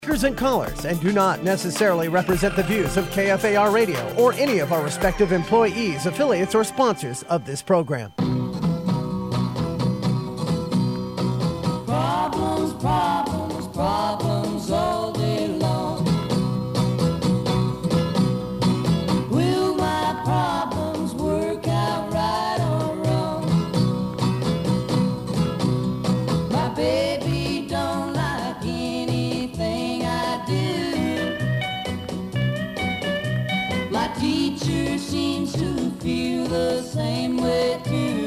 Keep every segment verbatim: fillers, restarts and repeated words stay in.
Speakers and callers and do not necessarily represent the views of K F A R Radio or any of our respective employees, affiliates, or sponsors of this program. Problems, problems, problems all day long. Will my problems work out right or wrong? My baby don't like anything I do. My teacher seems to feel the same way too.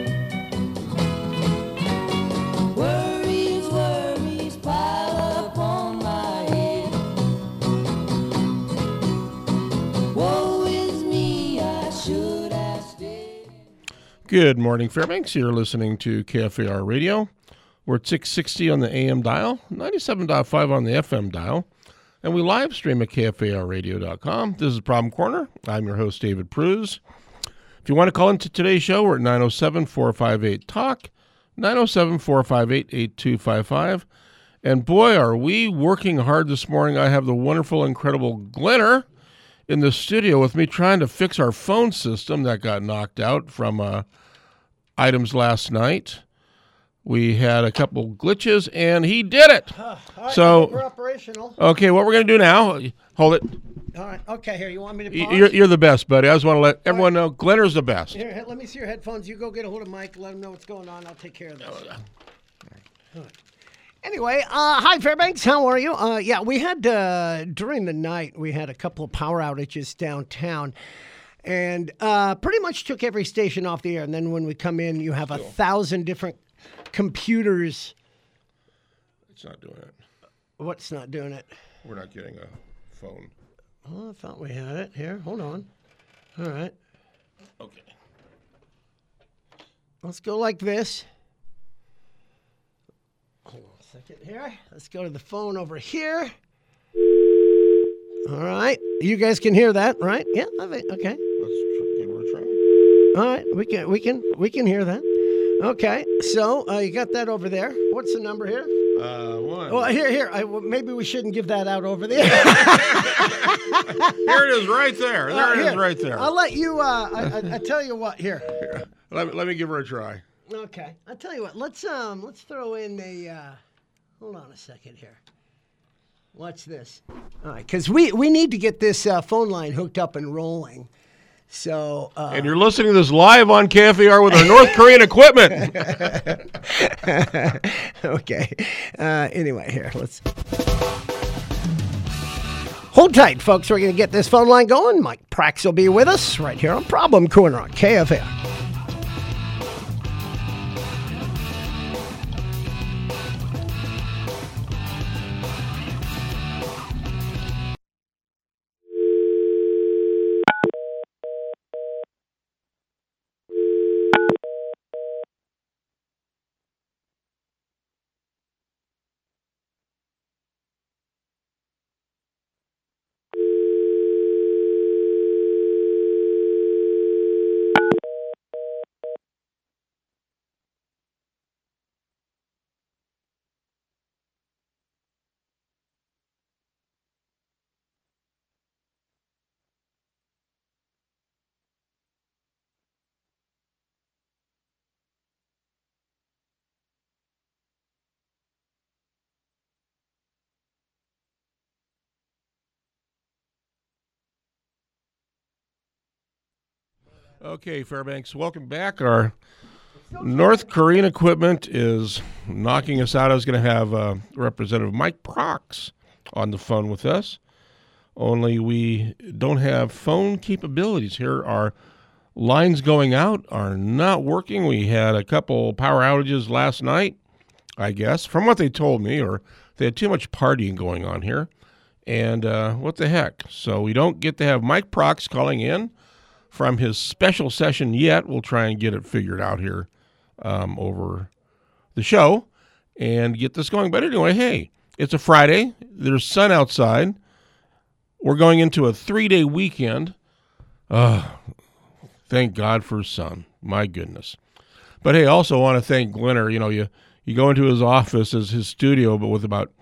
Worries, worries pile up on my head. Woe is me, I should have stayed. Good morning, Fairbanks. You're listening to K F A R Radio. We're at six sixty on the A M dial, ninety-seven point five on the F M dial, and we live stream at K F A R radio dot com. This is Problem Corner. I'm your host, David Pruse. If you want to call into today's show, we're at nine oh seven, four five eight, talk, nine oh seven, four five eight, eight two five five. And boy, are we working hard this morning. I have the wonderful, incredible Glenner in the studio with me trying to fix our phone system that got knocked out from uh, items last night. We had a couple glitches, and he did it. Uh, all right, So- we're operational. Okay, what we're going to do now, hold it. All right. Okay, here, you want me to Y- pause? You're, you're the best, buddy. I just want to let everyone know Glenner's the best. Here, he- let me see your headphones. You go get a hold of Mike. Let him know what's going on. I'll take care of this. All right. Anyway, uh, hi, Fairbanks. How are you? Uh, yeah, we had, uh, during the night, we had a couple of power outages downtown. And uh, pretty much took every station off the air. And then when we come in, you have a thousand different computers. It's not doing it. What's not doing it? We're not getting a phone. Oh, I thought we had it. Here, hold on. All right. Okay. Let's go like this. Hold on a second here. Let's go to the phone over here. All right. You guys can hear that, right? Yeah. I think, okay. Let's try, give her a try. All right. We can we can we can hear that. Okay. So uh, you got that over there. What's the number here? Uh, one. Well, here here. I, well, maybe we shouldn't give that out over there. Here it is right there. There Uh, it is here. right there. I'll let you. Uh, I, I, I tell you what. Here. Here, Let me, let me give her a try. Okay. I'll tell you what. Let's um. Let's throw in a. Uh, hold on a second here. Watch this. All right, because we, we need to get this uh, phone line hooked up and rolling. So. Uh, And you're listening to this live on K F A R with our North Korean equipment. okay. Uh, anyway, here, let's. Hold tight, folks. We're going to get this phone line going. Mike Prax will be with us right here on Problem Corner on K F A R. Okay, Fairbanks, welcome back. Our North Korean equipment is knocking us out. I was going to have uh, Representative Mike Prax on the phone with us, only we don't have phone capabilities here. Our lines going out are not working. We had a couple power outages last night, I guess, from what they told me, or they had too much partying going on here. And uh, what the heck? So we don't get to have Mike Prax calling in from his special session yet. We'll try and get it figured out here um, over the show and get this going. But anyway, hey, it's a Friday. There's sun outside. We're going into a three-day weekend. Uh, thank God for sun. My goodness. But hey, also want to thank Glenner. You know, you, you go into his office as his studio, but with about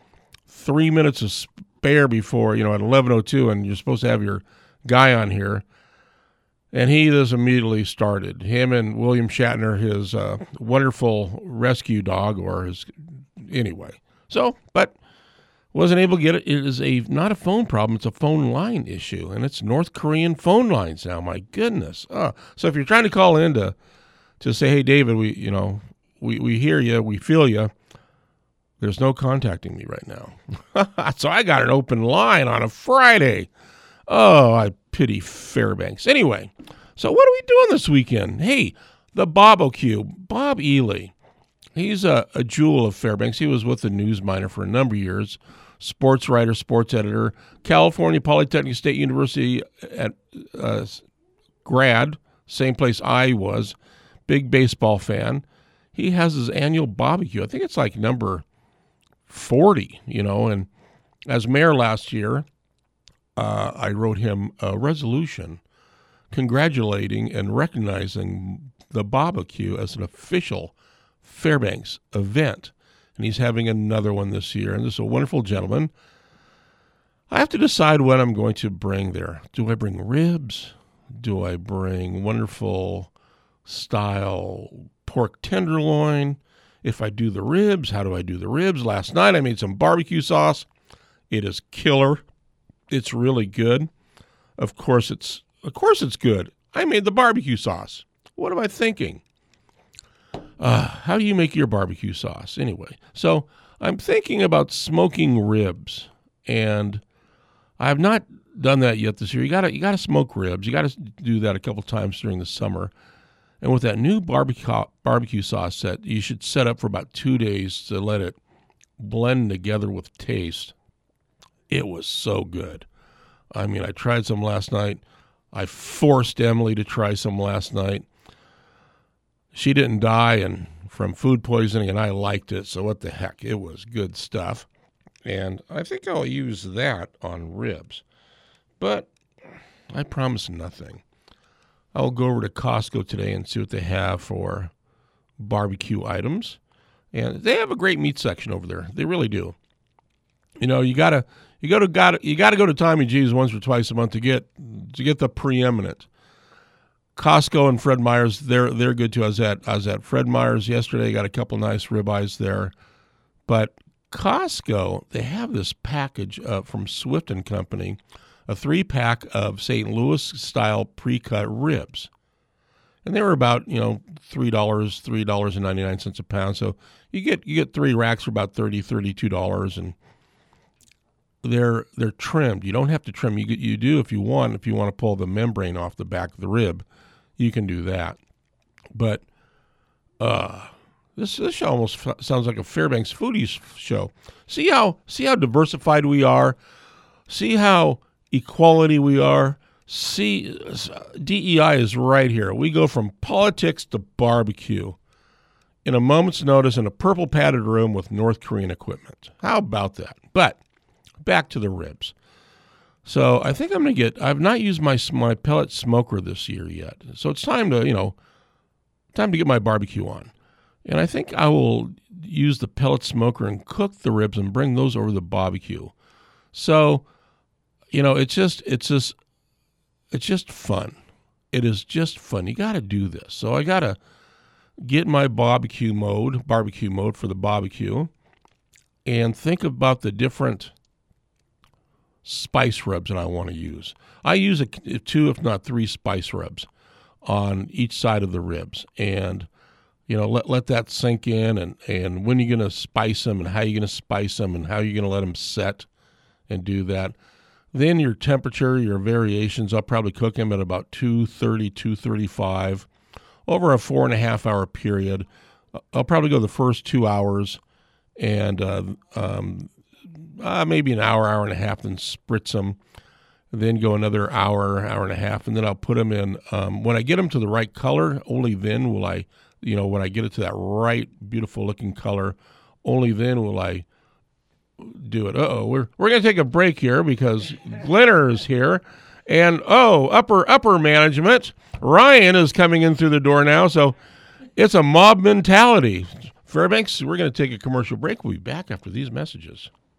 three minutes of spare before, you know, at eleven oh two, and you're supposed to have your guy on here. And he just immediately started. Him and William Shatner, his uh, wonderful rescue dog, or his, anyway. So, but wasn't able to get it. It is a not a phone problem. It's a phone line issue, and it's North Korean phone lines now. My goodness. Oh, so if you're trying to call in to, to say, hey, David, we you know we, we hear you, we feel you, there's no contacting me right now. So I got an open line on a Friday. Oh, I pity Fairbanks. Anyway, so what are we doing this weekend? Hey, the Bob-O-Q, Bob Ely. He's a, a jewel of Fairbanks. He was with the News Miner for a number of years, sports writer, sports editor, California Polytechnic State University at uh, grad, same place I was, big baseball fan. He has his annual barbecue. I think it's like number forty, you know, and as mayor last year, uh, I wrote him a resolution congratulating and recognizing the Bob-O-Q as an official Fairbanks event, and he's having another one this year, and this is a wonderful gentleman. I have to decide what I'm going to bring there. Do I bring ribs? Do I bring wonderful style pork tenderloin? If I do the ribs, how do I do the ribs? Last night I made some barbecue sauce. It is killer. It's really good. Of course it's of course it's good. I made the barbecue sauce. What am I thinking? Uh, how do you make your barbecue sauce? Anyway, so I'm thinking about smoking ribs, and I have not done that yet this year. You gotta you gotta smoke ribs. You gotta do that a couple times during the summer. And with that new barbecue barbecue sauce set, you should set up for about two days to let it blend together with taste. It was so good. I mean, I tried some last night. I forced Emily to try some last night. She didn't die and from food poisoning, and I liked it, so what the heck. It was good stuff. And I think I'll use that on ribs. But I promise nothing. I'll go over to Costco today and see what they have for barbecue items. And they have a great meat section over there. They really do. You know, you gotta you gotta gotta you gotta go to Tommy G's once or twice a month to get to get the preeminent. Costco and Fred Meyer's, they're they're good too. I was at I was at Fred Meyer's yesterday, got a couple nice ribeyes there. But Costco, they have this package uh, from Swift and Company, a three-pack of Saint Louis-style pre-cut ribs. And they were about, you know, three dollars, three dollars and ninety-nine cents a pound. So you get you get three racks for about thirty dollars, thirty-two dollars, and they're they're trimmed. You don't have to trim. You you do if you want. If you want to pull the membrane off the back of the rib, you can do that. But uh, this this show almost f- sounds like a Fairbanks Foodies show. See how see how diversified we are. See how equality we are. See, D E I is right here. We go from politics to barbecue in a moment's notice in a purple padded room with North Korean equipment. How about that? But back to the ribs. So I think I'm going to get, I've not used my my pellet smoker this year yet. So it's time to, you know, time to get my barbecue on. And I think I will use the pellet smoker and cook the ribs and bring those over the barbecue. So, you know, it's just, it's just, it's just fun. It is just fun. You got to do this. So I got to get my barbecue mode, barbecue mode for the barbecue, and think about the different spice rubs that I want to use. I use a, two, if not three spice rubs on each side of the ribs. And, you know, let let that sink in, and, and when you're going to spice them and how you're going to spice them and how you're going to let them set and do that. Then your temperature, your variations, I'll probably cook them at about two thirty, two thirty-five over a four and a half hour period. I'll probably go the first two hours and uh, um, uh, maybe an hour, hour and a half, then spritz them. Then go another hour, hour and a half, and then I'll put them in. Um, when I get them to the right color, only then will I, you know, when I get it to that right, beautiful looking color, only then will I do it. Uh-oh, we're we're going to take a break here because Glenner is here. And, oh, upper upper management, Ryan is coming in through the door now. So it's a mob mentality. Fairbanks, we're going to take a commercial break. We'll be back after these messages.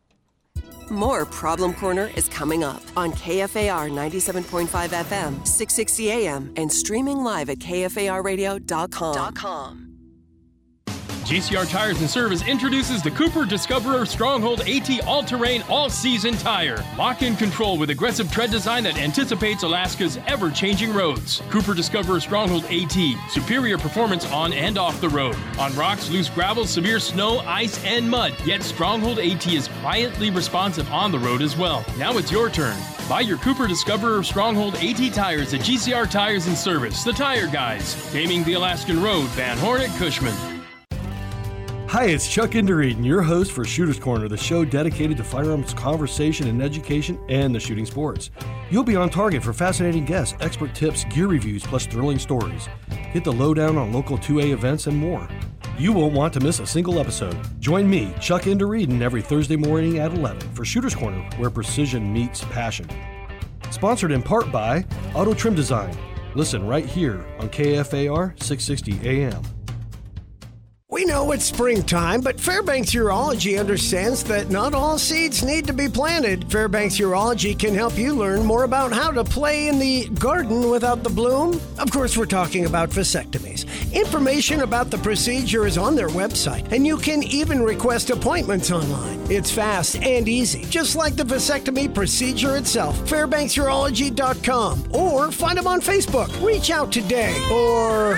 More Problem Corner is coming up on K F A R ninety-seven point five F M, six sixty A M, and streaming live at K F A R radio dot com. G C R Tires and Service introduces the Cooper Discoverer Stronghold AT All-Terrain All-Season Tire. Lock-in control with aggressive tread design that anticipates Alaska's ever-changing roads. Cooper Discoverer Stronghold AT. Superior performance on and off the road. On rocks, loose gravel, severe snow, ice, and mud. Yet Stronghold AT is quietly responsive on the road as well. Now it's your turn. Buy your Cooper Discoverer Stronghold AT tires at G C R Tires and Service, the Tire Guys. Gaming the Alaskan Road, Van Horn at Cushman. Hi, it's Chuck Indereden, your host for Shooter's Corner, the show dedicated to firearms conversation and education and the shooting sports. You'll be on target for fascinating guests, expert tips, gear reviews, plus thrilling stories. Get the lowdown on local two A events and more. You won't want to miss a single episode. Join me, Chuck Indereden, every Thursday morning at eleven for Shooter's Corner, where precision meets passion. Sponsored in part by Auto Trim Design. Listen right here on K F A R six sixty A M. We know it's springtime, but Fairbanks Urology understands that not all seeds need to be planted. Fairbanks Urology can help you learn more about how to play in the garden without the bloom. Of course, we're talking about vasectomies. Information about the procedure is on their website, and you can even request appointments online. It's fast and easy, just like the vasectomy procedure itself. Fairbanks Urology dot com, or find them on Facebook. Reach out today, or...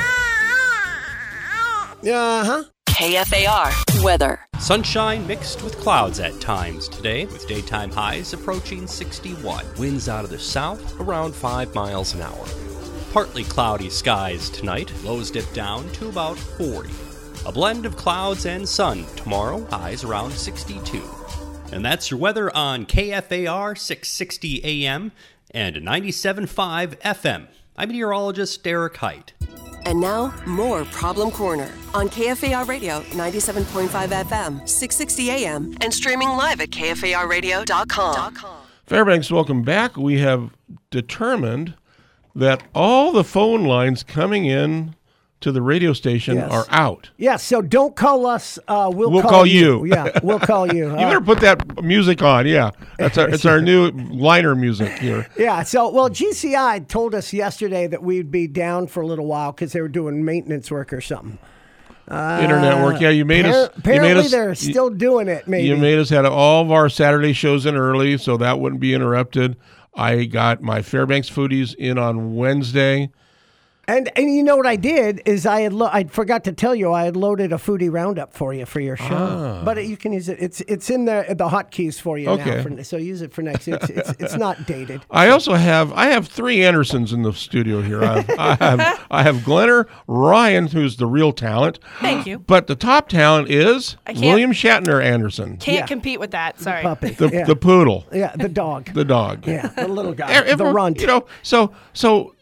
Uh-huh. K F A R weather. Sunshine mixed with clouds at times today, with daytime highs approaching sixty-one. Winds out of the south around five miles an hour. Partly cloudy skies tonight, lows dip down to about forty. A blend of clouds and sun tomorrow, highs around sixty-two. And that's your weather on K F A R six sixty A M and ninety-seven point five F M. I'm meteorologist Derek Height. And now, more Problem Corner on K F A R Radio ninety-seven point five F M, six sixty A M, and streaming live at K F A R radio dot com. Fairbanks, welcome back. We have determined that all the phone lines coming in to the radio station Yes. are out. Yeah, so don't call us. Uh, we'll, We'll call, call you. Yeah, we'll call you. You Uh, better put that music on. Yeah, that's our, it's our new liner music here. yeah, so, well, G C I told us yesterday that we'd be down for a little while because they were doing maintenance work or something. Internet work. Yeah, you made us. Appar- Apparently, you made us, they're you- still doing it, maybe. You made us had all of our Saturday shows in early, so that wouldn't be interrupted. I got my Fairbanks foodies in on Wednesday. And and you know what I did is I had lo- I forgot to tell you I had loaded a foodie roundup for you for your show, Ah. but you can use it. It's it's in the the hotkeys for you Okay. now. For, so use it for next. It's it's, it's not dated. I also have I have three Andersons in the studio here. I have I have, I have Glenner Ryan, who's the real talent. Thank you. But the top talent is I can't- William Shatner Anderson, Can't Yeah. compete with that. Sorry. Puppy. the yeah. the poodle, yeah, the dog. the dog. yeah, the little guy. Ev- the everyone- runt. You know, so so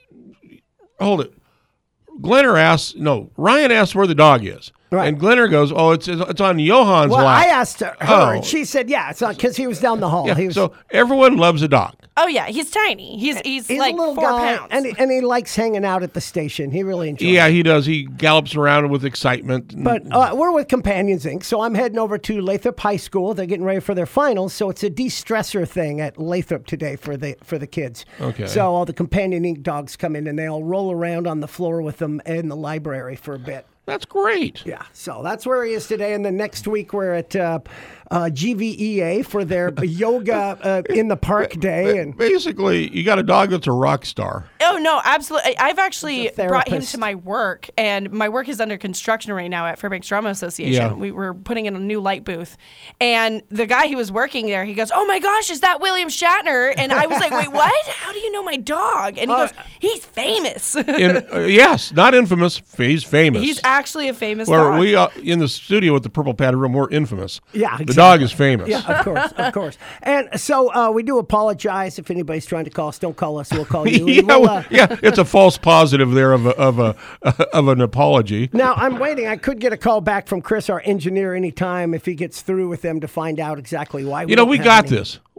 hold it. Glenner asks, no, Ryan asks where the dog is. Right. And Glenner goes, oh, it's it's on Johan's well, lap. I asked her, Oh. and she said, yeah, it's not because he was down the hall. Yeah, he was, so everyone loves a dog. Oh yeah, he's tiny. He's he's, he's like a little four guy, pounds. and he, and he likes hanging out at the station. He really enjoys. Yeah, it. he does. He gallops around with excitement. But uh, we're with Companions Incorporated, so I'm heading over to Lathrop High School. They're getting ready for their finals, so it's a de-stressor thing at Lathrop today for the for the kids. Okay. So all the Companion Incorporated dogs come in, and they all roll around on the floor with them in the library for a bit. That's great. Yeah, so that's where he is today. And then next week we're at uh, uh, G V E A for their yoga uh, in the park day. And Basically, you got a dog that's a rock star. Oh no, absolutely! I- I've actually He's a brought him therapist. to my work, and my work is under construction right now at Fairbanks Drama Association. Yeah. We were putting in a new light booth, and the guy who was working there, he goes, "Oh my gosh, is that William Shatner?" And I was like, "Wait, what? How do you know my dog?" And he Uh, goes, "He's famous. In, uh, yes, not infamous. He's famous. He's actually a famous Where dog." we uh, in the studio with the purple padded room, we're infamous. Yeah, the exactly. dog is famous. yeah, of course, of course. And so uh, we do apologize if anybody's trying to call us. Don't call us. We'll call you. yeah, And we'll, uh, yeah, it's a false positive there of a, of a of an apology. Now, I'm waiting. I could get a call back from Chris, our engineer, anytime if he gets through with them to find out exactly why. We You know, don't we have got any. this.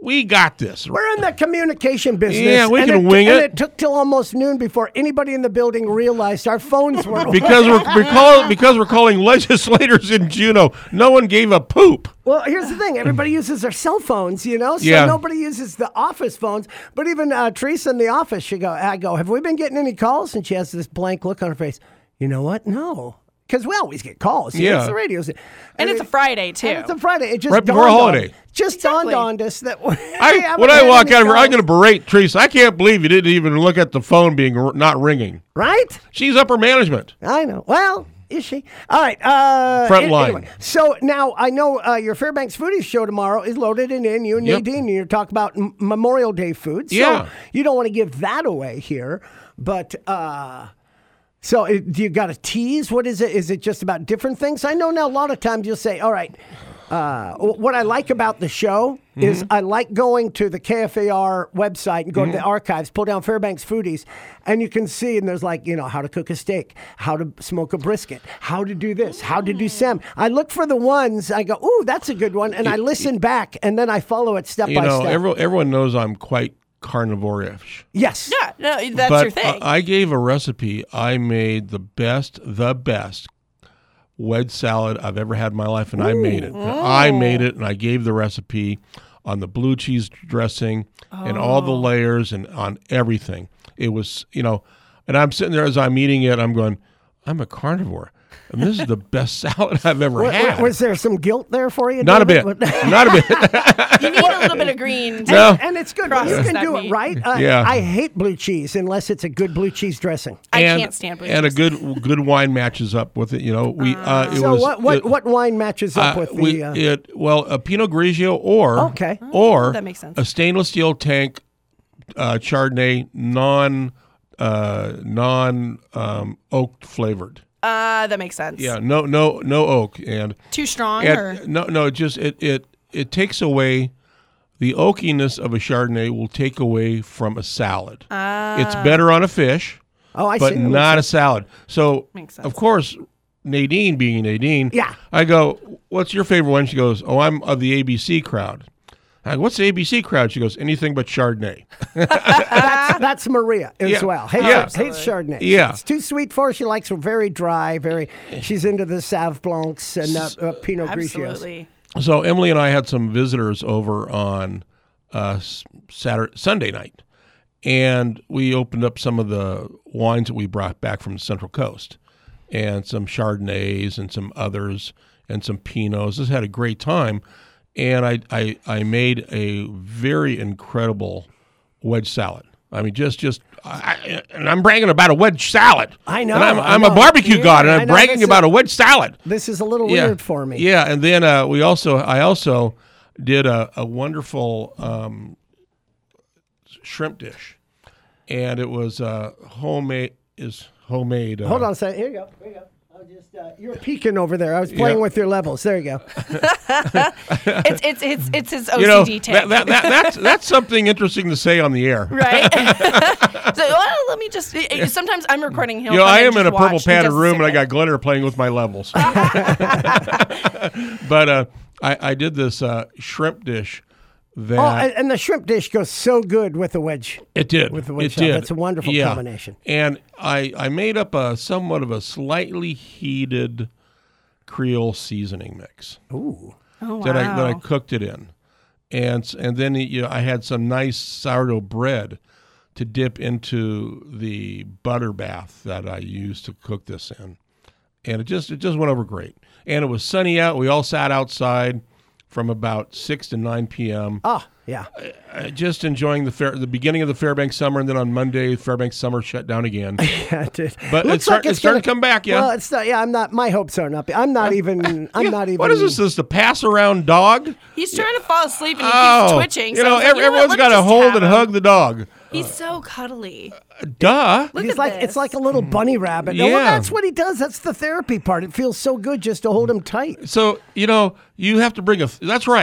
We got this. We're in the communication business. Yeah, we and can it, wing and it. it took till almost noon before anybody in the building realized our phones were Because we're, we're call, because we're calling legislators in Juneau. No one gave a poop. Well, here's the thing. Everybody uses their cell phones, you know, so Yeah. nobody uses the office phones. But even uh, Teresa in the office, she go, I go, have we been getting any calls? And she has this blank look on her face. You know what? No. Because we always get calls. You know, Yeah. It's the radio. And, And it's it- a Friday, too. and it's a Friday. It just Right before dawned a on- holiday. just Exactly. dawned on us that we I, haven't when I had walk any out of here, I'm calls. going to berate Teresa. I can't believe you didn't even look at the phone being r- not ringing. Right? She's upper management. I know. Well, is she? All right. Uh, Front an- line. Anyway, so now I know uh, your Fairbanks Foodies show tomorrow is loaded and in. You and Yep. Nadine, you're talking about M- Memorial Day food. So Yeah. you don't want to give that away here. But uh, so it, do you got to tease? What is it? Is it just about different things? I know now a lot of times you'll say, all right, uh, what I like about the show Mm-hmm. is I like going to the K F A R website and go Mm-hmm. to the archives, pull down Fairbanks Foodies, and you can see, and there's like, you know, how to cook a steak, how to smoke a brisket, how to do this, how to do salmon. I look for the ones, I go, ooh, that's a good one, and I listen back, and then I follow it step You by know, step. everyone, everyone knows I'm quite carnivore-ish. yes. Yeah, no, that's but your thing. uh, I gave a recipe. I made the best, the best wedge salad I've ever had in my life, and I made it. I made it, and I gave the recipe on the blue cheese dressing and all Oh. the layers and on everything. It was, you know, and I'm sitting there as I'm eating it. I'm going, I'm a carnivore, and this is the best salad I've ever Wa- wa- had. Was there some guilt there for you? Not a bit. David? Not a bit. you need a little bit of green. to- No. And it's good. When you Process can that do it meat. right. Uh, Yeah. I hate blue cheese unless it's a good blue cheese dressing. I and, can't stand blue and cheese. a good good wine matches up with it. You know, we uh, it So was what what, it- what wine matches up Uh, with the? we, uh, it well a Pinot Grigio or Okay. or Oh, that makes sense. a stainless steel tank uh, Chardonnay non uh, non um, oak flavored. Uh, that makes sense. Yeah, no no no oak and, Too strong, or and no no it just it it it takes away the oakiness of a Chardonnay will take away from a salad. It's better on a fish, oh, I but see. That makes not a sense. salad. So Makes sense. of course. Nadine being Nadine, Yeah. I go, what's your favorite one? She goes, oh, I'm of the A B C crowd. I go, what's the A B C crowd? She goes, anything but Chardonnay. That's, that's Maria as Yeah. well. Hates, Yeah. hates Chardonnay. Yeah. It's too sweet for her. She likes it very dry, very. She's into the Sauv Blancs and uh, uh, Pinot Grigios. absolutely. So Emily and I had some visitors over on uh, s- Saturday, Sunday night, and we opened up some of the wines that we brought back from the Central Coast, and some Chardonnays and some others and some Pinots. Just had a great time, and I I, I made a very incredible wedge salad. I mean, just just, I, and I'm bragging about a wedge salad. I know, And I'm, I I'm know. a barbecue Yeah, god, and I I'm know. bragging This about is- a wedge salad. This is a little weird for me. Yeah, and then uh, we also, I also did a, a wonderful um, shrimp dish, and it was uh, homemade. Is homemade. Uh, Hold on a second. Here you go. Here you go. I'll just. Uh, you're peeking over there. I was playing Yeah. with your levels. There you go. It's it's it's it's his O C D You know, tank. that, that, that, that's that's something interesting to say on the air. Right. so well, let me just. Sometimes I'm recording. He'll You know, come I and am in just a purple watch. He padded does room, and I sick got Glenner playing with my levels. but uh, I, I did this uh, shrimp dish that Oh, and, and the shrimp dish goes so good with the wedge. It did. With the it wedge salad. did. That's a wonderful Yeah. combination. And I, I made up a somewhat of a slightly heated Creole seasoning mix Ooh. Oh, wow. that I that I cooked it in, and s- and then you know, I had some nice sourdough bread to dip into the butter bath that I used to cook this in, and it just it just went over great. And it was sunny out. We all sat outside from about six to nine p.m. Oh, yeah. Uh, just enjoying the fair, the beginning of the Fairbanks summer, and then on Monday, Fairbanks summer shut down again. Yeah, it did. But Looks it's, start, like it's starting gonna- to come back, yeah. Well, it's not, yeah. I'm not. My hopes are not. I'm not even. I'm Yeah, not even. What is this? This the pass around dog? He's trying to fall asleep and he Oh, keeps twitching. you so I know, was like, ev- you know what, everyone's let me got to just hold have and him. hug the dog. He's so cuddly. Duh. Look He's at like this. it's like a little bunny rabbit. No, well, Yeah. that's what he does. That's the therapy part. It feels so good just to hold him tight. So you know, you have to bring a. That's right.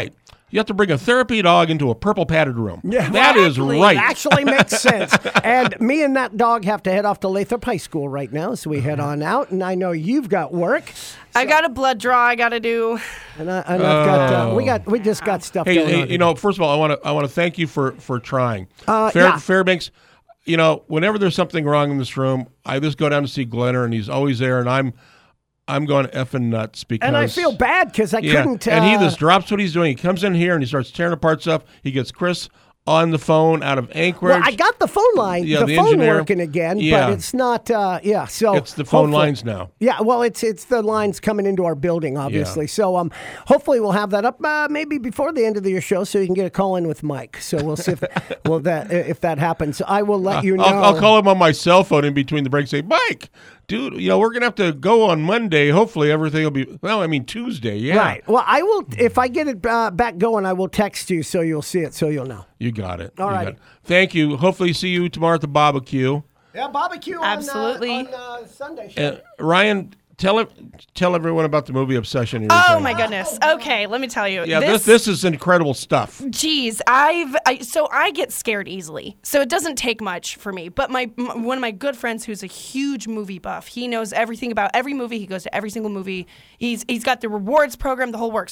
You have to bring a therapy dog into a purple padded room. Yeah, that is exactly. right. It actually makes sense. And me and that dog have to head off to Lathrop High School right now, so we head on out. And I know you've got work. I got a blood draw I got to do. And, I, and I've got uh, we got we just got stuff Hey, going hey on. you know, first of all, I want to I want to thank you for for trying. Uh, Fair, yeah. Fairbanks, you know, whenever there's something wrong in this room, I just go down to see Glenner, and he's always there, and I'm I'm going effing nuts because. And I feel bad because I yeah, couldn't. Uh, and he just drops what he's doing. He comes in here and he starts tearing apart stuff. He gets Chris on the phone out of Anchorage. Well, I got the phone line, Yeah, the, the phone engineer. working again, Yeah. but it's not. Uh, yeah, so It's the phone hopefully- lines now. Yeah, well, it's it's the lines coming into our building, obviously. So um, hopefully we'll have that up uh, maybe before the end of the show, so you can get a call in with Mike. So we'll see if well that if that happens. I will let you know. I'll, I'll call him on my cell phone in between the breaks. Say, Mike, dude, you know we're gonna have to go on Monday. Hopefully everything will be. Well, I mean Tuesday. Yeah. Right. Well, I will. If I get it uh, back going, I will text you so you'll see it, so you'll know. You got it. All You right. got it. Thank you. Hopefully see you tomorrow at the barbecue. Yeah, barbecue Absolutely. on, uh, on uh, Sunday. Show. Uh, Ryan, tell it, tell everyone about the movie Obsession. you're Oh saying. my goodness. Okay, let me tell you. Yeah, this this is incredible stuff. Geez, I've I, so I get scared easily, so it doesn't take much for me. But my m- one of my good friends, who's a huge movie buff, he knows everything about every movie. He goes to every single movie. He's he's got the rewards program, the whole works.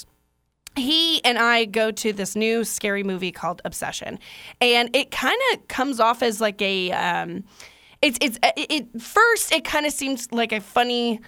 He and I go to this new scary movie called Obsession, and it kind of comes off as like a. Um, it's it's it, it first it kind of seems like a funny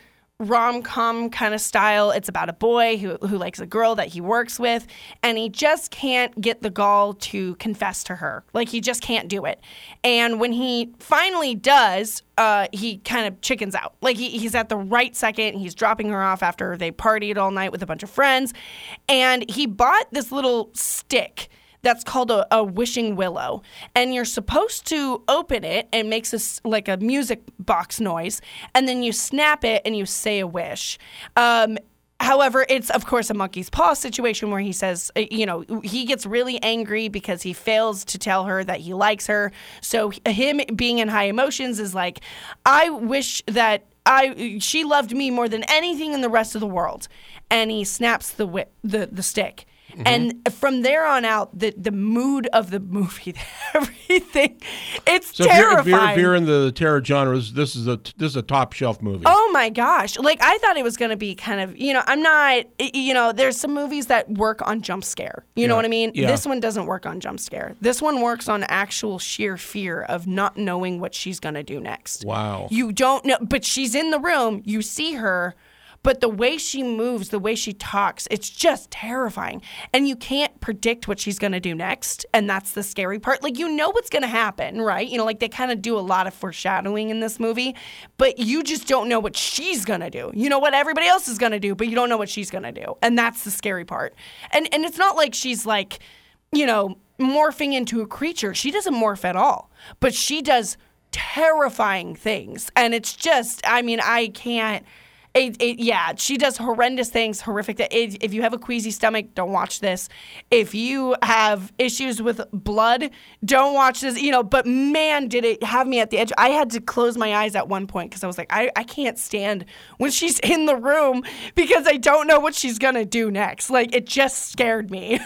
rom-com kind of style. It's about a boy who who likes a girl that he works with, and he just can't get the gall to confess to her. Like, he just can't do it. And when he finally does, uh, he kind of chickens out. Like, he, he's at the right second. He's dropping her off after they partied all night with a bunch of friends. And he bought this little stick that's called a, a wishing willow, and you're supposed to open it and it makes this like a music box noise, and then you snap it and you say a wish. Um, however, it's of course a monkey's paw situation where he says, uh, you know, he gets really angry because he fails to tell her that he likes her. So him being in high emotions is like, I wish that I she loved me more than anything in the rest of the world, and he snaps the wi- the the stick. Mm-hmm. And from there on out, the, the mood of the movie, everything, it's So if you're, if, terrifying. you're, if you're in the terror genres, this is a this is a top shelf movie. Oh my gosh. Like, I thought it was going to be kind of, you know, I'm not, you know, there's some movies that work on jump scare. You know Yeah. what I mean? Yeah. This one doesn't work on jump scare. This one works on actual sheer fear of not knowing what she's going to do next. Wow. You don't know, but she's in the room, you see her, but the way she moves, the way she talks, it's just terrifying. And you can't predict what she's going to do next. And that's the scary part. Like, you know what's going to happen, right? You know, like, they kind of do a lot of foreshadowing in this movie, but you just don't know what she's going to do. You know what everybody else is going to do, but you don't know what she's going to do. And that's the scary part. And and it's not like she's like, you know, morphing into a creature. She doesn't morph at all, but she does terrifying things. And it's just, I mean, I can't. It, it, yeah, she does horrendous things, horrific. Th- it, if you have a queasy stomach, don't watch this. If you have issues with blood, don't watch this. You know, but man, did it have me at the edge. I had to close my eyes at one point because I was like, I, I can't stand when she's in the room because I don't know what she's going to do next. Like, it just scared me.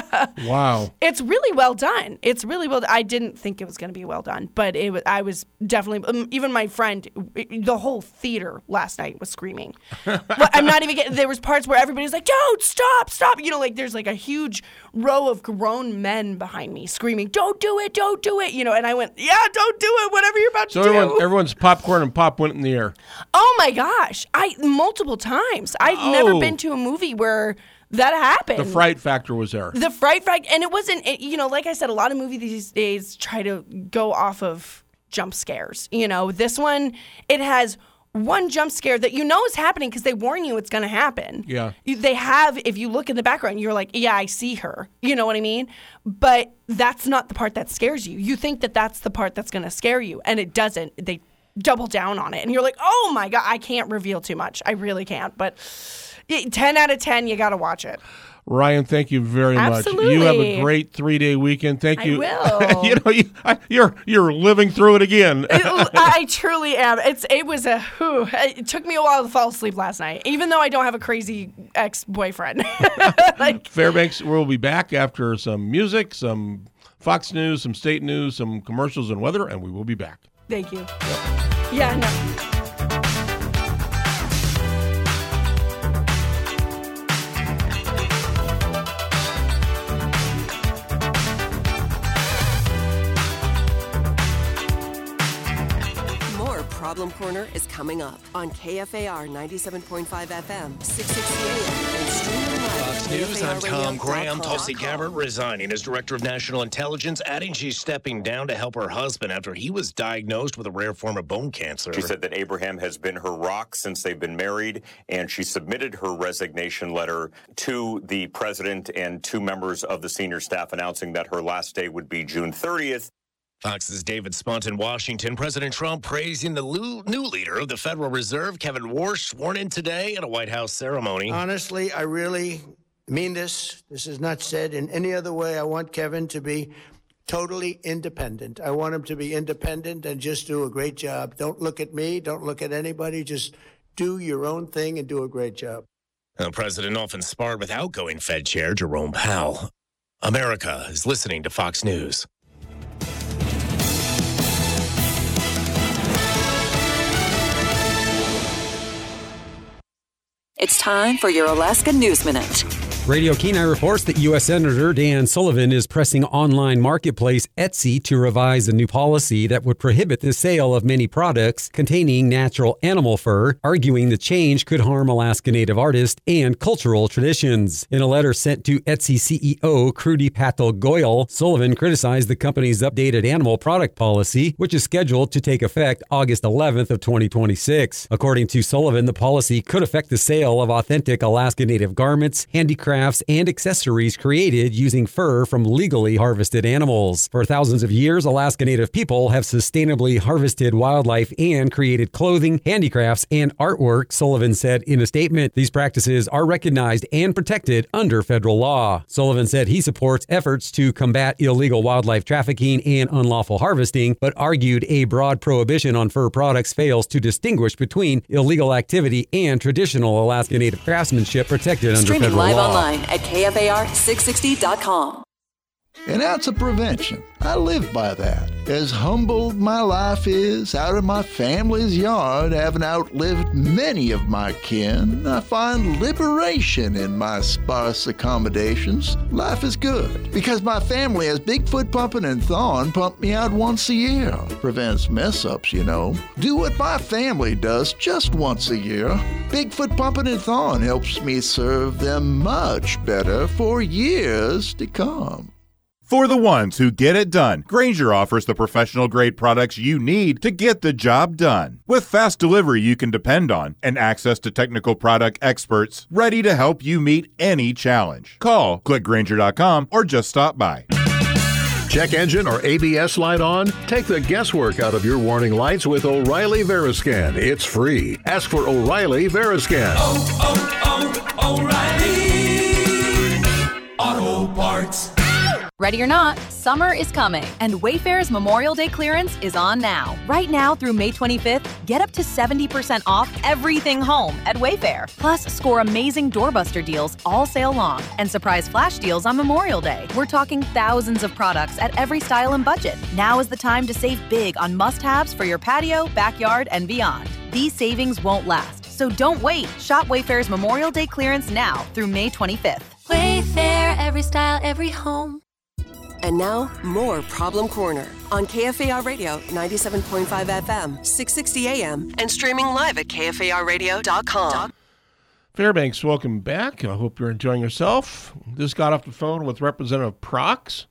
Wow. It's really well done. It's really well done. I didn't think it was going to be well done, but it was, I was definitely, um, even my friend, the whole theater last night was screaming. Well, I'm not even getting, there was parts where everybody's like, don't, stop, stop. You know, like, there's like a huge row of grown men behind me screaming, don't do it, don't do it. You know, and I went, yeah, don't do it, whatever you're about So to everyone, do. everyone's popcorn and pop went in the air. Oh my gosh. I, multiple times. I've never Oh. been to a movie where that happened. The fright factor was there. The fright factor, and it wasn't, it, you know, like I said, a lot of movies these days try to go off of jump scares. You know, this one, it has one jump scare that you know is happening because they warn you it's going to happen. Yeah. You- They have, if you look in the background, you're like, yeah, I see her. You know what I mean? But that's not the part that scares you. You think that that's the part that's going to scare you, and it doesn't. They double down on it. And you're like, oh my God, I can't reveal too much. I really can't. But ten out of ten, you got to watch it. Ryan, thank you very Absolutely. much. You have a great three-day weekend. Thank I you. will. you know, you, I, you're you're living through it again. it, I truly am. It's it was a whew, it took me a while to fall asleep last night, even though I don't have a crazy ex-boyfriend. like, Fairbanks, we'll be back after some music, some Fox News, some state news, some commercials and weather, and we will be back. Thank you. Yep. Yeah, no. Problem Corner is coming up on K F A R ninety-seven point five F M, six sixty A M, and streaming live. Fox News, I'm Tom Graham. Tulsi Gabbard resigning as Director of National Intelligence, adding she's stepping down to help her husband after he was diagnosed with a rare form of bone cancer. She said that Abraham has been her rock since they've been married, and she submitted her resignation letter to the president and two members of the senior staff, announcing that her last day would be June thirtieth. Fox's David Spunt in Washington. President Trump praising the new leader of the Federal Reserve, Kevin Warsh, sworn in today at a White House ceremony. Honestly, I really mean this. This is not said in any other way. I want Kevin to be totally independent. I want him to be independent and just do a great job. Don't look at me. Don't look at anybody. Just do your own thing and do a great job. The president often sparred with outgoing Fed Chair Jerome Powell. America is listening to Fox News. It's time for your Alaska News Minute. Radio Kenai reports that U S Senator Dan Sullivan is pressing online marketplace Etsy to revise a new policy that would prohibit the sale of many products containing natural animal fur, arguing the change could harm Alaska Native artists and cultural traditions. In a letter sent to Etsy C E O Kruti Patel Goyal, Sullivan criticized the company's updated animal product policy, which is scheduled to take effect August eleventh of twenty twenty-six. According to Sullivan, the policy could affect the sale of authentic Alaska Native garments, handicrafts, and accessories created using fur from legally harvested animals. For thousands of years, Alaska Native people have sustainably harvested wildlife and created clothing, handicrafts, and artwork, Sullivan said in a statement. These practices are recognized and protected under federal law. Sullivan said he supports efforts to combat illegal wildlife trafficking and unlawful harvesting, but argued a broad prohibition on fur products fails to distinguish between illegal activity and traditional Alaska Native craftsmanship protected under Streaming federal live law. online at K F A R six sixty dot com. An ounce of prevention. I live by that. As humbled my life is, out of my family's yard, having outlived many of my kin, I find liberation in my sparse accommodations. Life is good, because my family has Bigfoot Pumping and Thawing pump me out once a year. Prevents mess-ups, you know. Do what my family does just once a year. Bigfoot Pumping and Thawing helps me serve them much better for years to come. For the ones who get it done, Grainger offers the professional-grade products you need to get the job done. With fast delivery you can depend on and access to technical product experts ready to help you meet any challenge. Call, click Grainger dot com, or just stop by. Check engine or A B S light on? Take the guesswork out of your warning lights with O'Reilly Veriscan. It's free. Ask for O'Reilly Veriscan. Oh, oh, oh, O'Reilly Auto Parts. Ready or not, summer is coming, and Wayfair's Memorial Day clearance is on now. Right now through May twenty-fifth, get up to seventy percent off everything home at Wayfair. Plus, score amazing doorbuster deals all sale long and surprise flash deals on Memorial Day. We're talking thousands of products at every style and budget. Now is the time to save big on must-haves for your patio, backyard, and beyond. These savings won't last, so don't wait. Shop Wayfair's Memorial Day clearance now through May twenty-fifth. Wayfair, every style, every home. And now, more Problem Corner on K F A R Radio ninety-seven point five F M, six sixty A M, and streaming live at K F A R radio dot com. Fairbanks, welcome back. I hope you're enjoying yourself. Just got off the phone with Representative Prox.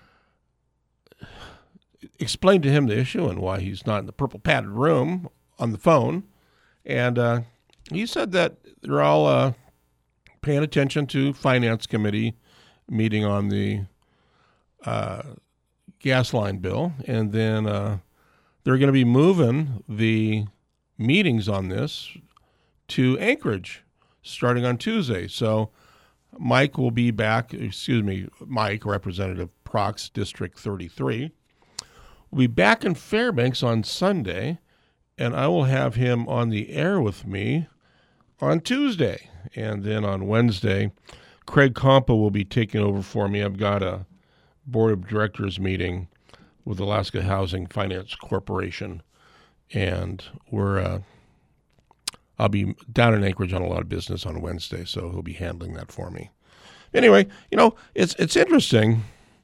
Explained to him the issue and why he's not in the purple padded room on the phone. And uh, he said that they're all uh, paying attention to Finance Committee meeting on the Uh, gas line bill, and then uh, they're going to be moving the meetings on this to Anchorage starting on Tuesday. So Mike will be back, excuse me, Mike, Representative Prox, District thirty-three, will be back in Fairbanks on Sunday, and I will have him on the air with me on Tuesday. And then on Wednesday, Craig Compa will be taking over for me. I've got a board of directors meeting with Alaska Housing Finance Corporation, and we're uh, I'll be down in Anchorage on a lot of business on Wednesday, so he'll be handling that for me. Anyway, you know, it's it's interesting.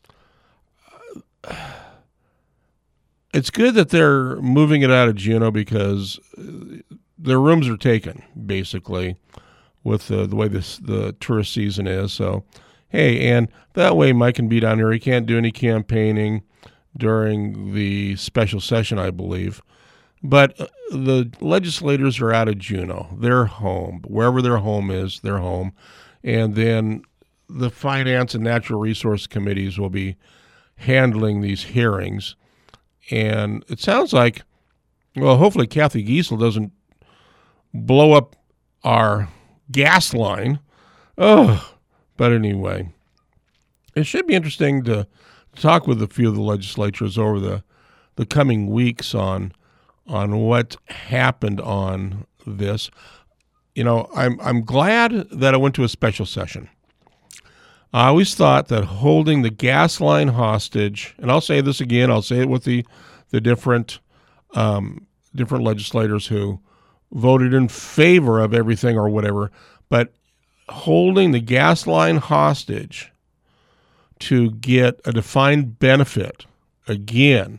It's good that they're moving it out of Juneau because their rooms are taken, basically, with the, the way this the tourist season is. So, hey, and that way Mike can be down here. He can't do any campaigning during the special session, I believe. But the legislators are out of Juneau. They're home. Wherever their home is, they're home. And then the Finance and Natural Resource Committees will be handling these hearings. And it sounds like, well, hopefully Kathy Giesel doesn't blow up our gas line. Oh, but anyway, it should be interesting to talk with a few of the legislatures over the, the coming weeks on on what happened on this. You know, I'm I'm glad that I went to a special session. I always thought that holding the gas line hostage, and I'll say this again, I'll say it with the the different um, different legislators who voted in favor of everything or whatever, but holding the gas line hostage to get a defined benefit, again,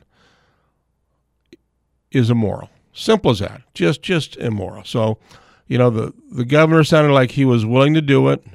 is immoral. Simple as that. Just just immoral. So, you know, the, the governor sounded like he was willing to do it,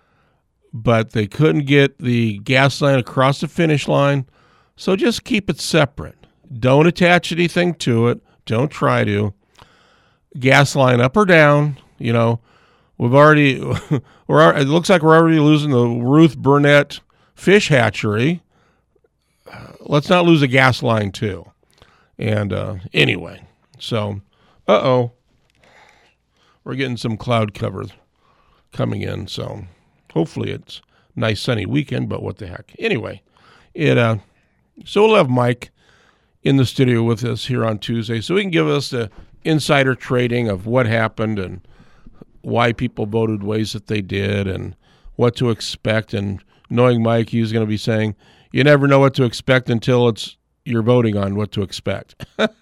but they couldn't get the gas line across the finish line, so just keep it separate. Don't attach anything to it. Don't try to. Gas line up or down, you know, we've already, we're, it looks like we're already losing the Ruth Burnett fish hatchery. Uh, let's not lose a gas line too. And uh, anyway, so, uh-oh, we're getting some cloud cover coming in, so hopefully it's a nice sunny weekend, but what the heck. Anyway, it uh, so we'll have Mike in the studio with us here on Tuesday so he can give us the insider trading of what happened and why people voted ways that they did and what to expect. And knowing Mike, he's going to be saying, you never know what to expect until it's you're voting on what to expect.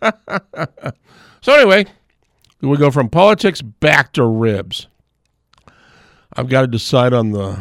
So anyway, we go from politics back to ribs. I've got to decide on the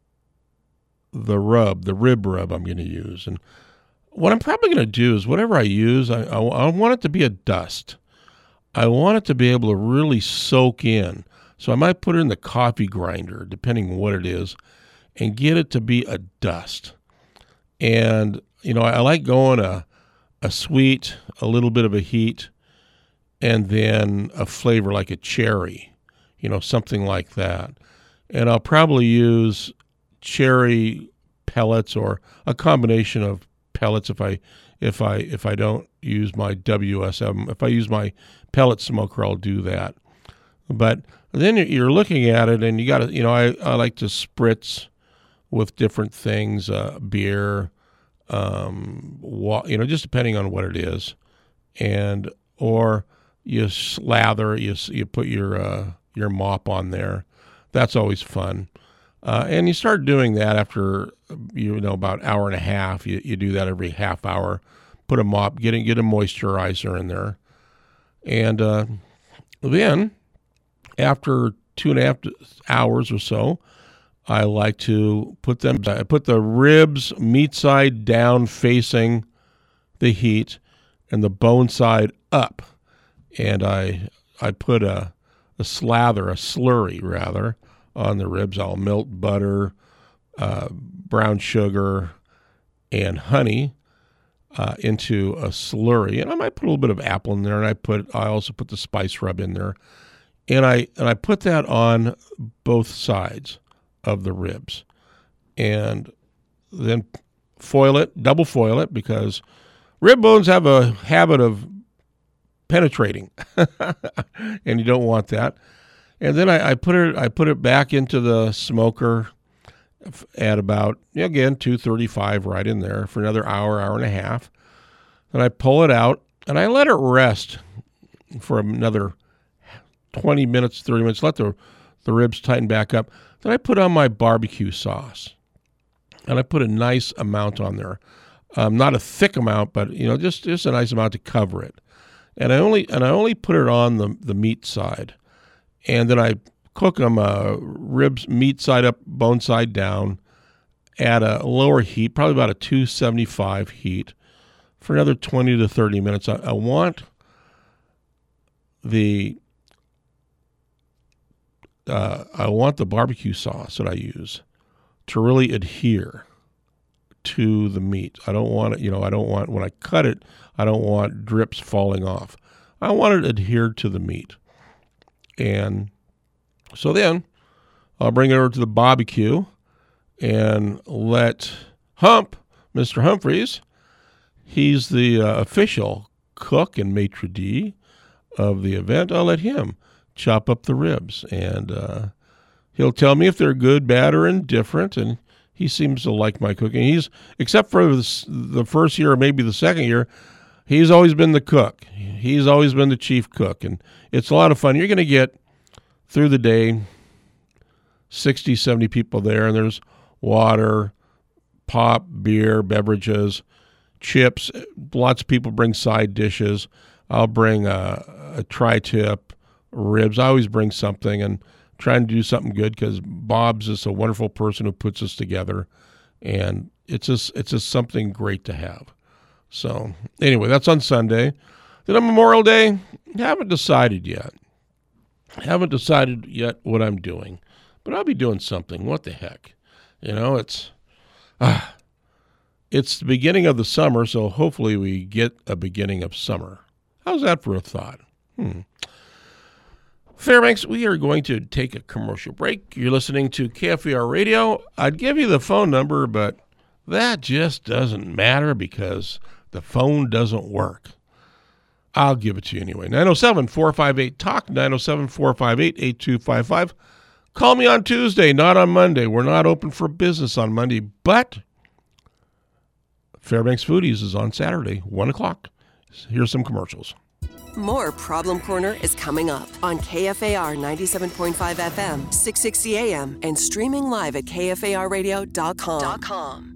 the rub, the rib rub I'm going to use. And what I'm probably going to do is whatever I use, I, I, I want it to be a dust. I want it to be able to really soak in. So I might put it in the coffee grinder, depending on what it is, and get it to be a dust. And, you know, I, I like going a, a sweet, a little bit of a heat, and then a flavor like a cherry, you know, something like that. And I'll probably use cherry pellets or a combination of pellets if I if I if I don't use my W S M. If I use my pellet smoker, I'll do that. But then you're looking at it, and you got to, you know, I, I like to spritz with different things, uh, beer, um, wa- you know, just depending on what it is, and or you slather, you you put your uh, your mop on there. That's always fun. Uh, and you start doing that after, you know, about an hour and a half. You you do that every half hour. Put a mop, get, get a moisturizer in there. And uh, then after two and a half hours or so, I like to put them, I put the ribs meat side down facing the heat and the bone side up. And I I put a, a slather, a slurry rather, on the ribs. I'll melt butter, uh, brown sugar, and honey uh, into a slurry. And I might put a little bit of apple in there, and I put I also put the spice rub in there. And I and I put that on both sides of the ribs. And then foil it, double foil it, because rib bones have a habit of penetrating, and you don't want that. And then I, I put it I put it back into the smoker at about, again, two thirty-five, right in there for another hour, hour and a half. Then I pull it out, and I let it rest for another twenty minutes, thirty minutes, let the, the ribs tighten back up. Then I put on my barbecue sauce, and I put a nice amount on there. Um, not a thick amount, but, you know, just, just a nice amount to cover it. And I only and I only put it on the, the meat side. And then I cook them uh, ribs, meat side up, bone side down, at a lower heat, probably about a two seventy-five heat, for another twenty to thirty minutes. I, I want the uh, I want the barbecue sauce that I use to really adhere to the meat. I don't want it, you know, I don't want, when I cut it, I don't want drips falling off. I want it adhered to the meat. And so then I'll bring it over to the barbecue and let Hump, Mister Humphreys, he's the uh, official cook and maitre d' of the event. I'll let him chop up the ribs, and uh, he'll tell me if they're good, bad, or indifferent, and he seems to like my cooking. He's, except for the, the first year or maybe the second year, he's always been the cook. He's always been the chief cook, and it's a lot of fun. You're going to get, through the day, sixty, seventy people there, and there's water, pop, beer, beverages, chips. Lots of people bring side dishes. I'll bring a, a tri-tip, ribs. I always bring something and trying to do something good because Bob's just a wonderful person who puts us together, and it's just it's just something great to have. So anyway, that's on Sunday. Then on Memorial Day, haven't decided yet. Haven't decided yet what I'm doing, but I'll be doing something. What the heck? You know, it's ah, it's the beginning of the summer, so hopefully we get a beginning of summer. How's that for a thought? Hmm. Fairbanks, we are going to take a commercial break. You're listening to K F A R Radio. I'd give you the phone number, but that just doesn't matter because the phone doesn't work. I'll give it to you anyway. nine oh seven, four five eight, talk, nine oh seven, four five eight, eight two five five. Call me on Tuesday, not on Monday. We're not open for business on Monday, but Fairbanks Foodies is on Saturday, one o'clock. Here's some commercials. More Problem Corner is coming up on K F A R ninety-seven point five F M, six sixty A M, and streaming live at K F A R radio dot com.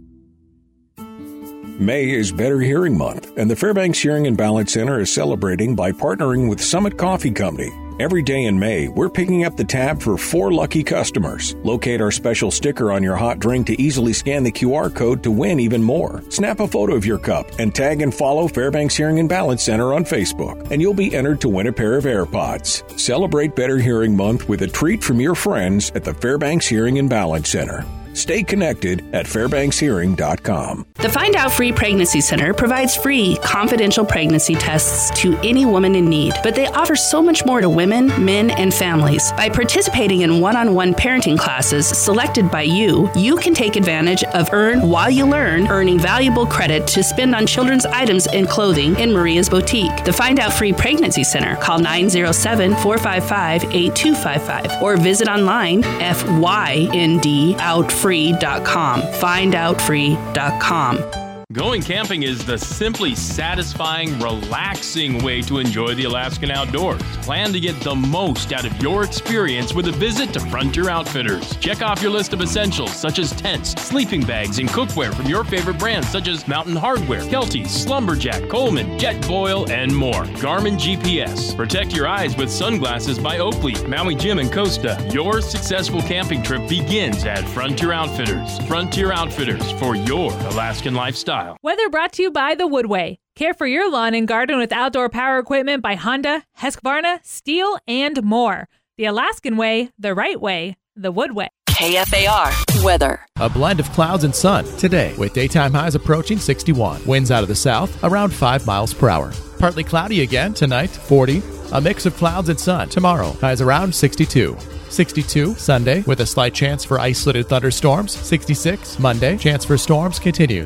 May is Better Hearing Month, and the Fairbanks Hearing and Balance Center is celebrating by partnering with Summit Coffee Company. Every day in May, we're picking up the tab for four lucky customers. Locate our special sticker on your hot drink to easily scan the Q R code to win even more. Snap a photo of your cup and tag and follow Fairbanks Hearing and Balance Center on Facebook, and you'll be entered to win a pair of AirPods. Celebrate Better Hearing Month with a treat from your friends at the Fairbanks Hearing and Balance Center. Stay connected at Fairbanks Hearing dot com. The Find Out Free Pregnancy Center provides free, confidential pregnancy tests to any woman in need, but they offer so much more to women, men, and families. By participating in one-on-one parenting classes selected by you, you can take advantage of Earn While You Learn, earning valuable credit to spend on children's items and clothing in Maria's Boutique. The Find Out Free Pregnancy Center. Call nine oh seven, four five five, eight two five five or visit online F Y N D out free dot com. find out free dot com. Going camping is the simply satisfying, relaxing way to enjoy the Alaskan outdoors. Plan to get the most out of your experience with a visit to Frontier Outfitters. Check off your list of essentials such as tents, sleeping bags, and cookware from your favorite brands such as Mountain Hardware, Kelty, Slumberjack, Coleman, Jetboil, and more. Garmin G P S. Protect your eyes with sunglasses by Oakley, Maui Jim, and Costa. Your successful camping trip begins at Frontier Outfitters. Frontier Outfitters for your Alaskan lifestyle. Weather brought to you by The Woodway. Care for your lawn and garden with outdoor power equipment by Honda, Husqvarna, Steel, and more. The Alaskan way, the right way, The Woodway. K F A R weather. A blend of clouds and sun today with daytime highs approaching sixty-one. Winds out of the south around five miles per hour. Partly cloudy again tonight, forty. A mix of clouds and sun tomorrow. Highs around sixty-two. sixty-two Sunday with a slight chance for isolated thunderstorms. sixty-six Monday. Chance for storms continues.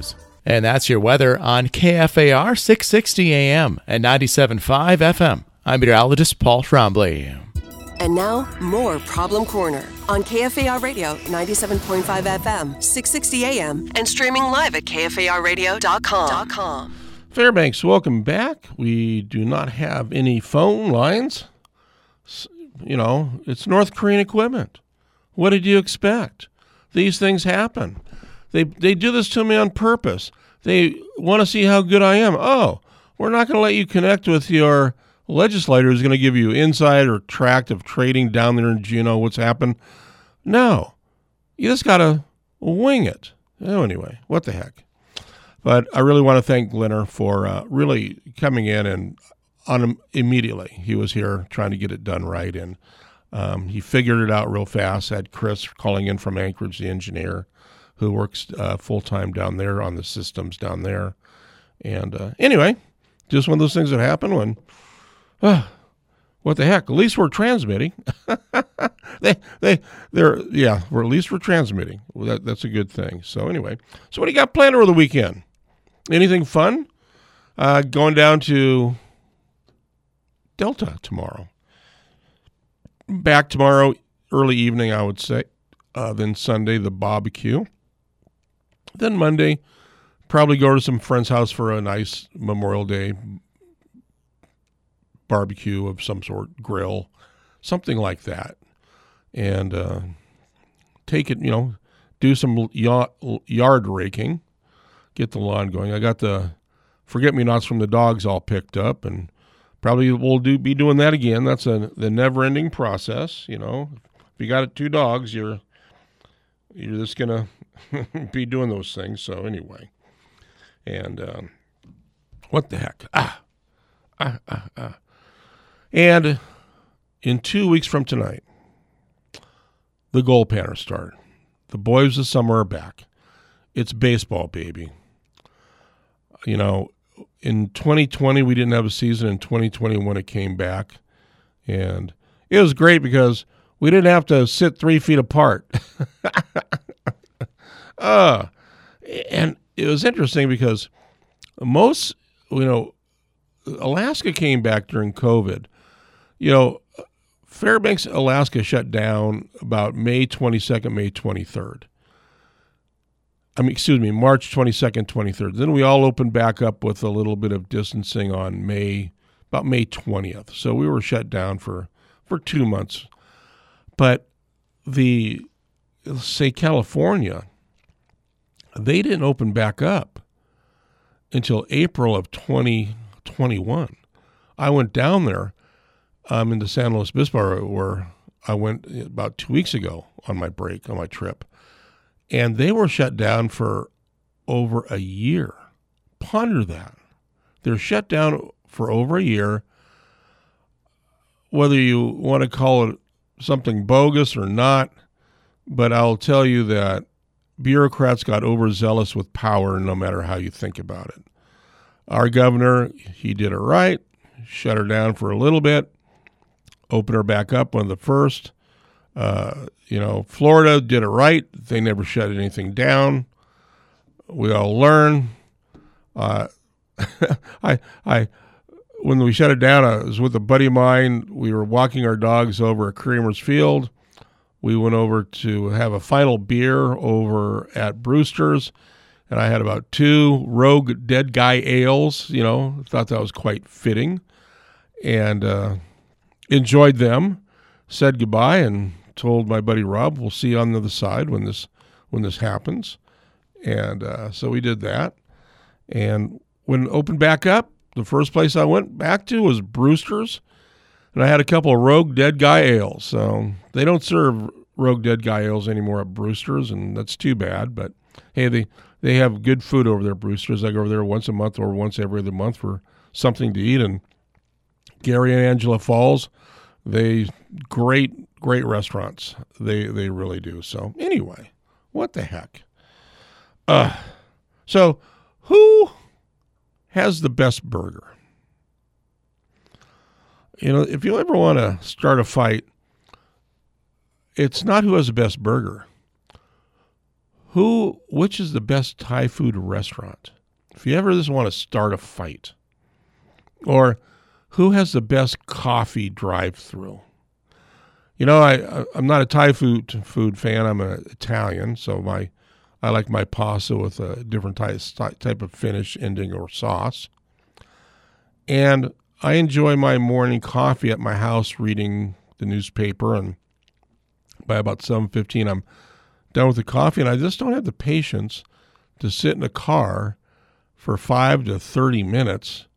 And that's your weather on K F A R six sixty A M and ninety-seven point five F M. I'm meteorologist Paul Trombley. And now, more Problem Corner on K F A R Radio ninety-seven point five F M, six sixty A M, and streaming live at K F A R radio dot com. Fairbanks, welcome back. We do not have any phone lines. You know, it's North Korean equipment. What did you expect? These things happen. They they do this to me on purpose. They want to see how good I am. Oh, we're not going to let you connect with your legislator who's going to give you inside or tract of trading down there in Juneau, what's happened. No. You just got to wing it. Oh, anyway, what the heck. But I really want to thank Glenner for uh, really coming in and on him immediately. He was here trying to get it done right, and um, he figured it out real fast. Had Chris calling in from Anchorage, the engineer, who works uh, full-time down there on the systems down there. And uh, anyway, just one of those things that happen when, uh, what the heck, at least we're transmitting. they, they, they're, yeah, we're at least we're transmitting. Well, that, that's a good thing. So anyway, so what do you got planned over the weekend? Anything fun? Uh, going down to Delta tomorrow. Back tomorrow, early evening, I would say. Uh, then Sunday, the barbecue. Then Monday, probably go to some friend's house for a nice Memorial Day barbecue of some sort, grill, something like that. And uh, take it, you know, do some y- yard raking, get the lawn going. I got the forget-me-nots from the dogs all picked up, and probably we'll do be doing that again. That's a the never-ending process, you know. If you got two dogs, you're you're just going to be doing those things. So anyway, and um, what the heck? Ah, ah, ah, ah. And in two weeks from tonight, the Gold Panners start. The boys of summer are back. It's baseball, baby. You know, in twenty twenty, we didn't have a season. In twenty twenty-one, it came back. And it was great because we didn't have to sit three feet apart. uh, and it was interesting because most, you know, Alaska came back during COVID. You know, Fairbanks, Alaska shut down about May twenty-second, May twenty-third. I mean, excuse me, March twenty-second, twenty-third. Then we all opened back up with a little bit of distancing on May, about May twentieth. So we were shut down for, for two months. But the, say, California, they didn't open back up until April of twenty twenty-one. I went down there um, into San Luis Obispo, where I went about two weeks ago on my break, on my trip. And they were shut down for over a year. Ponder that. They're shut down for over a year. Whether you want to call it something bogus or not, but I'll tell you that bureaucrats got overzealous with power no matter how you think about it. Our governor, he did it right, shut her down for a little bit, opened her back up, one of the first. Uh, you know, Florida did it right. They never shut anything down. We all learn. Uh, I, I, when we shut it down, I was with a buddy of mine. We were walking our dogs over at Creamer's Field. We went over to have a final beer over at Brewster's, and I had about two Rogue Dead Guy ales. You know, thought that was quite fitting, and uh, enjoyed them. Said goodbye and told my buddy Rob, we'll see you on the other side when this when this happens. And uh, so we did that. And when it opened back up, the first place I went back to was Brewster's. And I had a couple of Rogue Dead Guy ales. So they don't serve Rogue Dead Guy ales anymore at Brewster's, and that's too bad. But, hey, they, they have good food over there at Brewster's. I go over there once a month or once every other month for something to eat. And Gary and Angela Falls, they great, great restaurants. They they really do. So anyway, what the heck? Uh, so who has the best burger? You know, if you ever want to start a fight, it's not who has the best burger. Who, which is the best Thai food restaurant? if you ever just want to start a fight, or who has the best coffee drive-through? You know, I, I'm not a Thai food food fan. I'm an Italian, so my I like my pasta with a different type, type of finish, ending, or sauce. And I enjoy my morning coffee at my house reading the newspaper, and by about seven fifteen, I'm done with the coffee, and I just don't have the patience to sit in a car for five to thirty minutes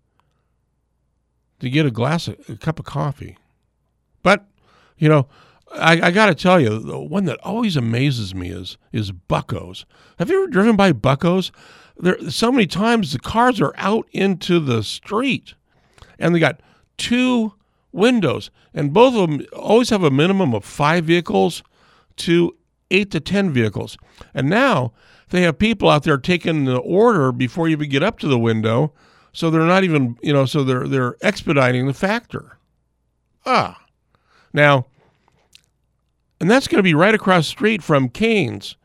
to get a glass, of, a cup of coffee. But you know, I, I got to tell you, the one that always amazes me is is Buc-ee's. Have you ever driven by Buc-ee's? There, so many times the cars are out into the street, and they got two windows, and both of them always have a minimum of five vehicles to eight to ten vehicles. And now they have people out there taking the order before you even get up to the window, so they're not even, you know, so they're they're expediting the factor. Ah. Now, and that's going to be right across the street from Cane's.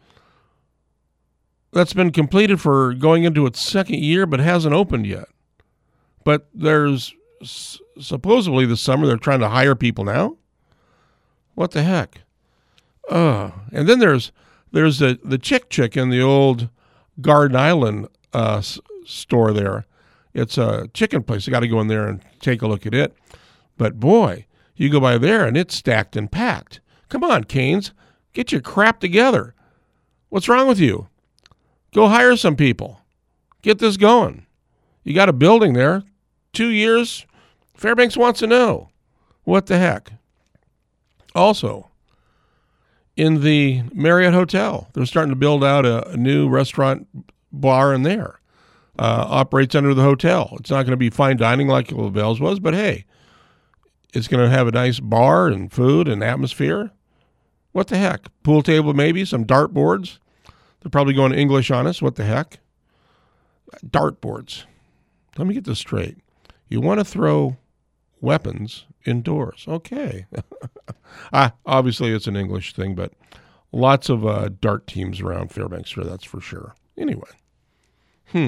That's been completed for going into its second year, but hasn't opened yet. But there's s- supposedly this summer they're trying to hire people now. What the heck? Uh, and then there's there's the, the Chick Chick in the old Garden Island uh, s- store there. It's a chicken place. You got to go in there and take a look at it. But boy, you go by there, and it's stacked and packed. Come on, Cane's. Get your crap together. What's wrong with you? Go hire some people. Get this going. You got a building there. Two years. Fairbanks wants to know. What the heck? Also, in the Marriott Hotel, they're starting to build out a, a new restaurant bar in there. Uh, operates under the hotel. It's not going to be fine dining like LaVelle's was, but hey, it's going to have a nice bar and food and atmosphere. What the heck? Pool table maybe, some dartboards. They're probably going English on us. What the heck? Dartboards. Let me get this straight. You want to throw weapons indoors. Okay. ah, obviously, it's an English thing, but lots of uh, dart teams around Fairbanks here, that's for sure. Anyway. Hmm.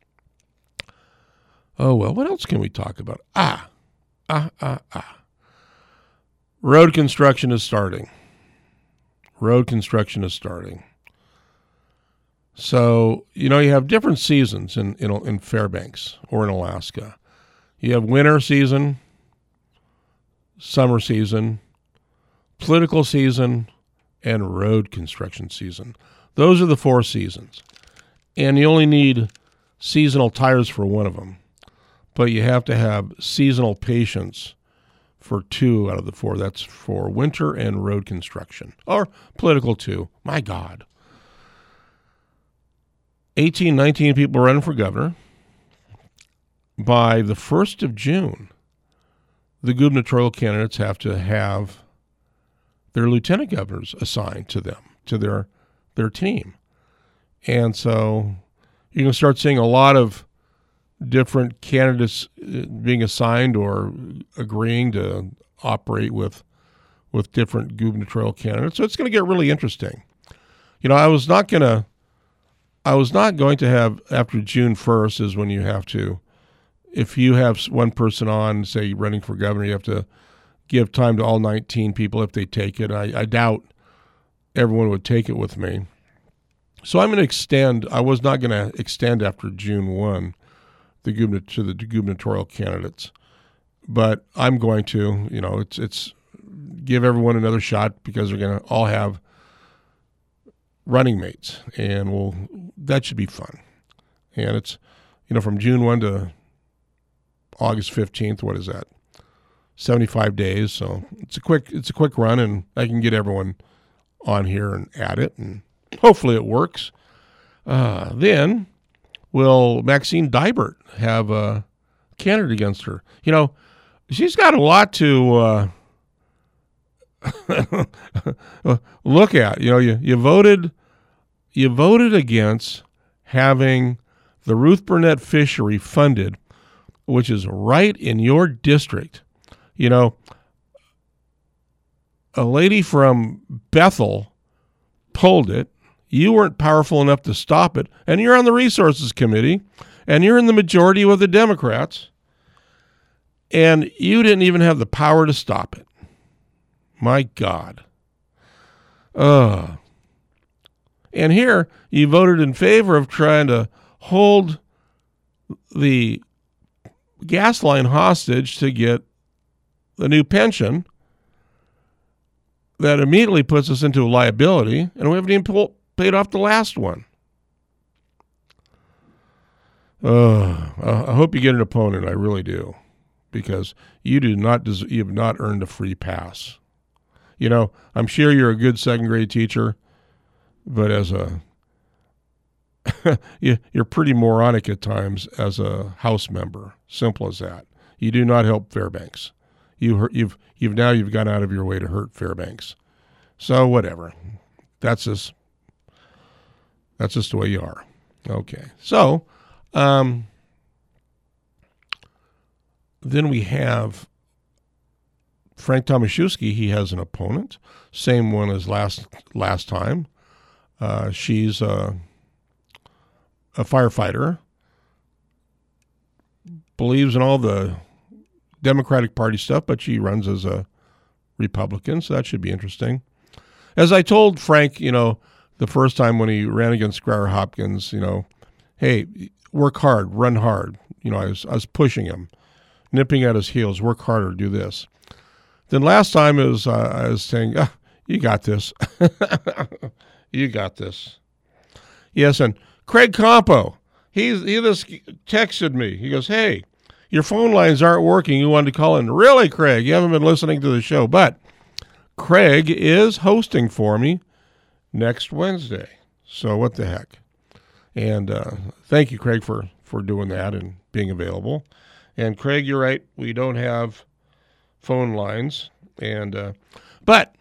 Oh, well, what else can we talk about? Ah. Ah, ah, ah. Road construction is starting. Road construction is starting. So, you know, you have different seasons in, in, in Fairbanks or in Alaska. You have winter season, summer season, political season, and road construction season. Those are the four seasons. And you only need seasonal tires for one of them. But you have to have seasonal patience for two out of the four. That's for winter and road construction. Or political too. My God. eighteen, nineteen people running for governor. By the first of June, the gubernatorial candidates have to have their lieutenant governors assigned to them, to their their team. And so you're going to start seeing a lot of different candidates being assigned or agreeing to operate with with different gubernatorial candidates. So it's going to get really interesting. You know, I was not going to I was not going to have after June first is when you have to, if you have one person on, say, running for governor, you have to give time to all nineteen people if they take it. I, I doubt everyone would take it with me. So I'm going to extend, I was not going to extend after June first the governor, to the gubernatorial candidates. But I'm going to, you know, it's it's give everyone another shot because they're going to all have running mates. And we'll, that should be fun. And it's, you know, from June first to August fifteenth, what is that? seventy-five days. So it's a quick it's a quick run, and I can get everyone on here and at it, and hopefully it works. Uh, then will Maxine Dibert have a candidate against her? You know, she's got a lot to uh, look at. You know, you, you voted you voted against having the Ruth Burnett fishery funded, which is right in your district. You know, a lady from Bethel pulled it. You weren't powerful enough to stop it, and you're on the resources committee, and you're in the majority with the Democrats, and you didn't even have the power to stop it. My God. Uh, and here, you voted in favor of trying to hold the gas line hostage to get the new pension that immediately puts us into a liability, and we haven't even pull, paid off the last one. Uh, I hope you get an opponent. I really do, because you do not des- you have not earned a free pass. You know, I'm sure you're a good second grade teacher, but as a you're pretty moronic at times as a House member. Simple as that. You do not help Fairbanks. You hurt, you've you've now you've gone out of your way to hurt Fairbanks. So whatever. That's just that's just the way you are. Okay. So um, then we have Frank Tomaszewski. He has an opponent, same one as last last time. Uh, she's a, a firefighter, believes in all the Democratic Party stuff, but she runs as a Republican, so that should be interesting. As I told Frank, you know, the first time when he ran against Squire Hopkins, you know, hey, work hard, run hard. You know, I was I was pushing him, nipping at his heels, work harder, do this. Then last time it was uh, I was saying, ah, you got this. You got this. Yes, and Craig Campo, he's, he just texted me. He goes, hey, your phone lines aren't working. You wanted to call in. Really, Craig? You haven't been listening to the show. But Craig is hosting for me next Wednesday. So what the heck? And uh, thank you, Craig, for, for doing that and being available. And Craig, you're right. We don't have phone lines. And uh, but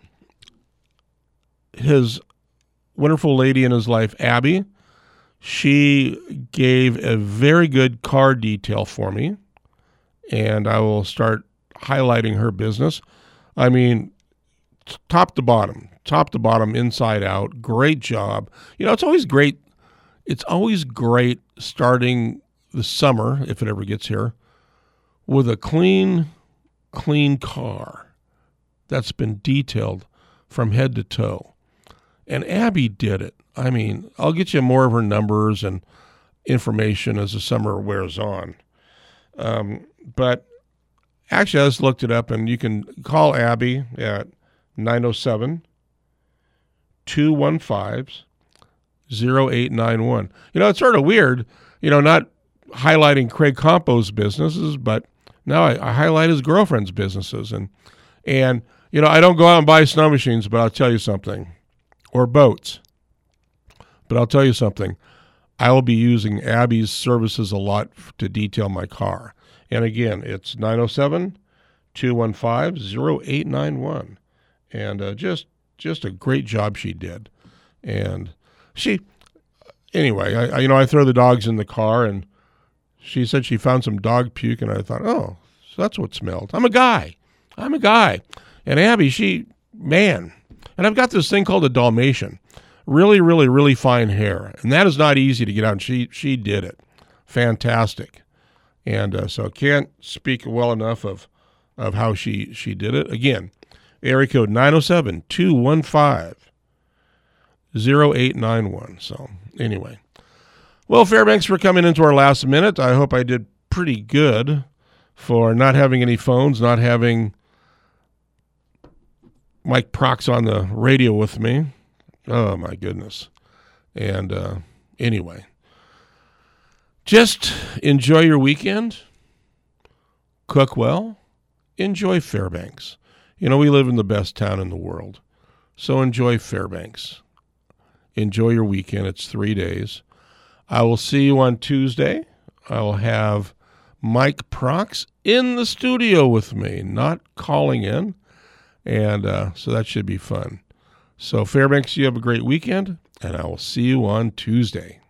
his wonderful lady in his life, Abby, she gave a very good car detail for me, and I will start highlighting her business. I mean, top to bottom, top to bottom, inside out, great job. You know, it's always great. It's always great starting the summer, if it ever gets here, with a clean, clean car that's been detailed from head to toe. And Abby did it. I mean, I'll get you more of her numbers and information as the summer wears on. Um, but actually, I just looked it up, and you can call Abby at nine oh seven, two one five, oh eight nine one. You know, it's sort of weird, you know, not highlighting Craig Campo's businesses, but now I, I highlight his girlfriend's businesses. And, and, you know, I don't go out and buy snow machines, but I'll tell you something. Or boats. But I'll tell you something. I will be using Abby's services a lot to detail my car. And again, it's nine oh seven, two one five, oh eight nine one. And uh, just just a great job she did. And she, anyway, I, I you know, I throw the dogs in the car, and she said she found some dog puke, and I thought, oh, so that's what smelled. I'm a guy. I'm a guy. And Abby, she, man, and I've got this thing called a Dalmatian. Really, really, really fine hair. And that is not easy to get out. And she, she did it. Fantastic. And uh, so can't speak well enough of of how she, she did it. Again, area code nine oh seven, two one five, oh eight nine one. So anyway. Well, Fairbanks, for coming into our last minute. I hope I did pretty good for not having any phones, not having Mike Prox on the radio with me. Oh, my goodness. And uh, anyway, just enjoy your weekend. Cook well. Enjoy Fairbanks. You know, we live in the best town in the world. So enjoy Fairbanks. Enjoy your weekend. It's three days. I will see you on Tuesday. I will have Mike Prox in the studio with me, not calling in. And uh, so that should be fun. So Fairbanks, you have a great weekend, and I will see you on Tuesday.